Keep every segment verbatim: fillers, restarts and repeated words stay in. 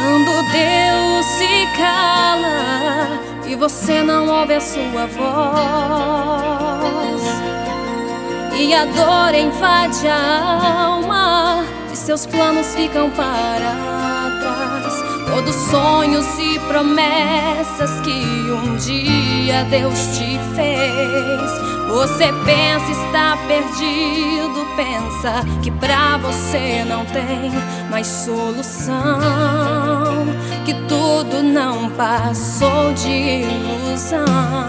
Quando Deus se cala e você não ouve a sua voz, e a dor invade a alma e seus planos ficam para trás, todos sonhos e promessas que um dia Deus te fez. Você pensa estar perdido, pensa que pra você não tem mais solução, que tudo não passou de ilusão.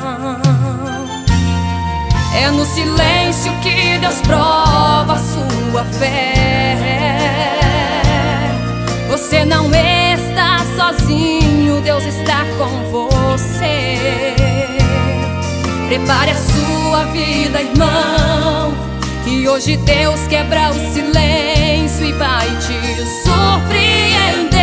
É no silêncio que Deus prova a sua fé. Você não está sozinho, Deus está com você. Prepare a sua vida, irmão, que hoje Deus quebra o silêncio e vai te surpreender.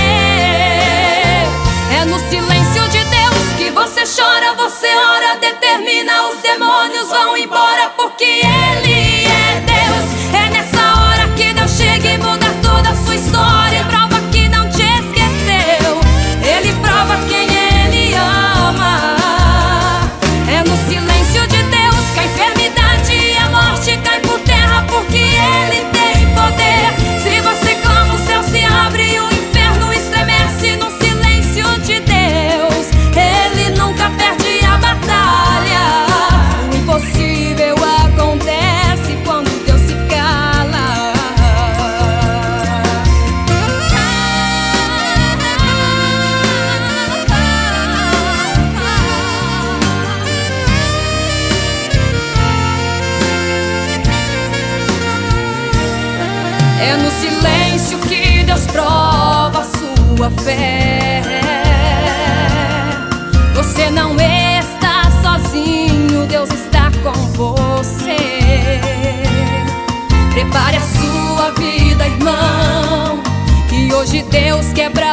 É no silêncio de Deus que você chora, você ora, determina, os demônios vão embora, porque Ele é Deus. É nessa hora que Deus chega e muda toda a sua história, prova que não te esqueceu, Ele prova quem Ele ama. É no silêncio de Deus que a enfermidade e a morte caem por terra, porque Ele tem poder. Se você clama, o céu se abre e o inferno estremece. No silêncio de Deus, Ele nunca perde a batalha. O impossível acontece quando Deus se cala. É no silêncio que Deus prova a sua fé. Você não está sozinho, Deus está com você. Prepare a sua vida, irmão, que hoje Deus quebra